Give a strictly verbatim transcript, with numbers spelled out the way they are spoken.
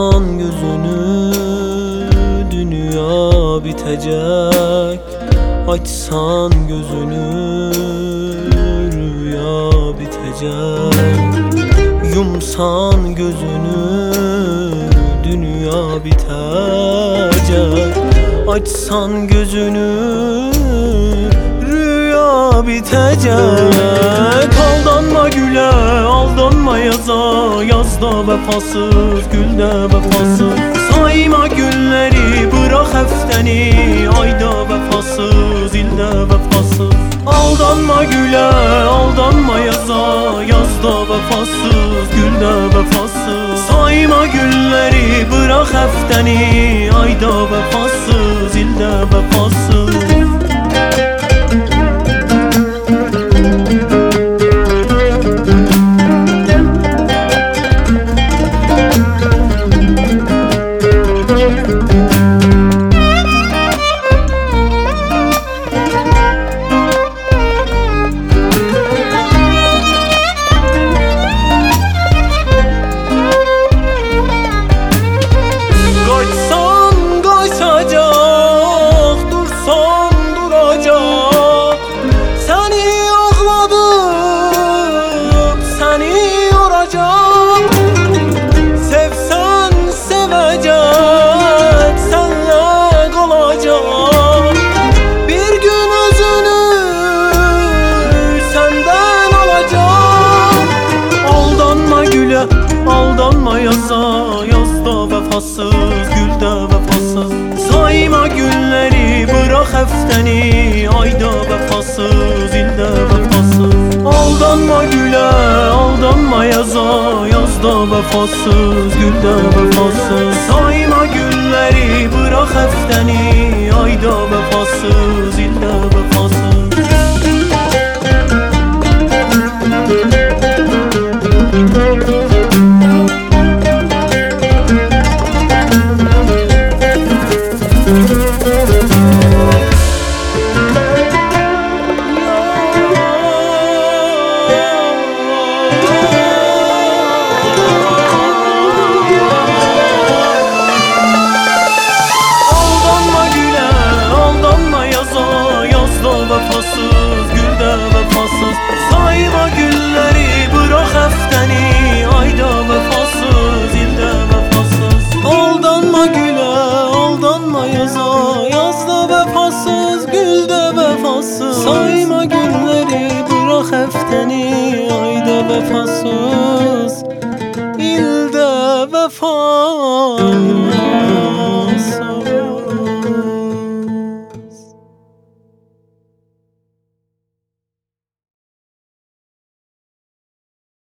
Açsan gözünü dünya bitecek. Açsan gözünü rüya bitecek. Yumsan gözünü dünya bitecek. Açsan gözünü rüya bitecek. Aldanma güle, aldanma yaza. Yazda vefasız, gülde vefasız. Sayma günleri, bırak hefteni. Ayda vefasız, ilde vefasız. Aldanma güle, aldanma yaza. Yazda vefasız, gülde vefasız. Sayma günleri, bırak hefteni. Ayda vefasız, ilde vefasız. Aldanma yaza, yazda vefasız, gülde vefasız. Sayma günleri, bırak hefteni. Ayda vefasız, ilde vefasız. Aldanma güle, aldanma yaza. Yazda vefasız, gülde vefasız. Sayma günleri, bırak hefteni. Ayda vefasız, ilde vefasız. Vefasız, gülde vefasız. Sayma günleri, bırak hefteni. Ayda vefasız, ilde vefasız. Aldanma güle, aldanma yaza. Yazda vefasız, gülde vefasız. Sayma günleri, bırak hefteni.